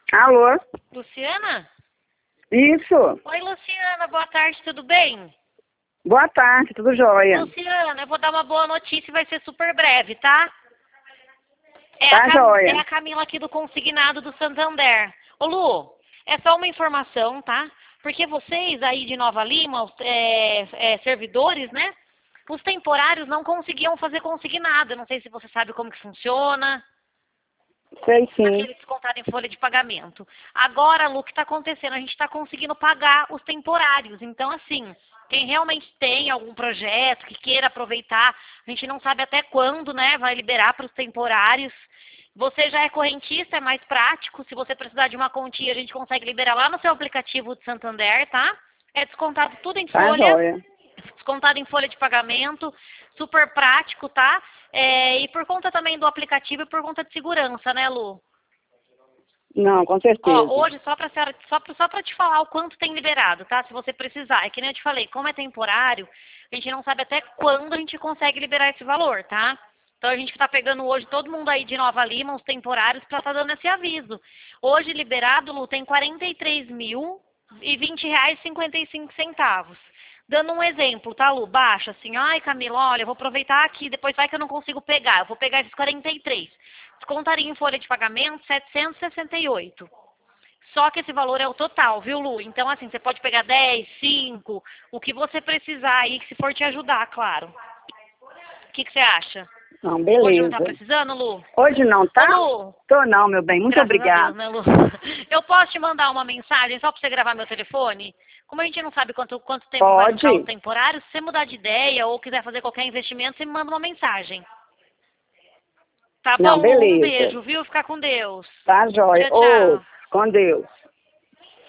Alô? Luciana? Isso. Oi, Luciana, boa tarde, tudo bem? Boa tarde, tudo jóia. Luciana, eu vou dar uma boa notícia e vai ser super breve, tá? Tá jóia. É a Camila aqui do Consignado do Santander. Ô Lu, é só uma informação, tá? Porque vocês aí de Nova Lima, os servidores, né? Os temporários não conseguiam fazer consignado. Eu não sei se você sabe como que funciona. Sei sim. Aquele descontado em folha de pagamento. Agora, Lu, o que está acontecendo? A gente está conseguindo pagar os temporários. Então, assim, quem realmente tem algum projeto que queira aproveitar, a gente não sabe até quando, né, vai liberar para os temporários. Você já é correntista, é mais prático. Se você precisar de uma continha, a gente consegue liberar lá no seu aplicativo de Santander, tá? É descontado tudo em Tá folha. jóia. Descontado em folha de pagamento, super prático, tá? E por conta também do aplicativo e por conta de segurança, né, Lu? Não, com Ó, certeza. hoje, só pra te falar o quanto tem liberado, tá? Se você precisar. É que nem eu te falei, como é temporário, a gente não sabe até quando a gente consegue liberar esse valor, tá? Então a gente está pegando hoje todo mundo aí de Nova Lima, os temporários, para estar dando esse aviso. Hoje liberado, Lu, tem R$ 43.020,55. Dando um exemplo, tá, Lu? Baixa assim, ai, Camila, olha, eu vou aproveitar aqui, depois vai que eu não consigo pegar. Eu vou pegar esses 43. Descontaria em folha de pagamento 768. Só que esse valor é o total, viu, Lu? Então, assim, você pode pegar 10, 5, o que você precisar aí, que se for te ajudar, claro. O que você acha? Não, Hoje não tá beleza. precisando, Lu? Hoje não, Ô, tá? Lu, Tô não, meu bem. Muito graças a Deus, obrigada. né, Lu? Eu posso te mandar uma mensagem só pra você gravar meu telefone? Como a gente não sabe quanto tempo vai ficar os Pode? temporários, se você mudar de ideia ou quiser fazer qualquer investimento, você me manda uma mensagem. Tá Não, bom, Lu? Um beleza. beijo, viu? Fica com Deus. Tá jóia. Tchau, Ô, tchau. com Deus.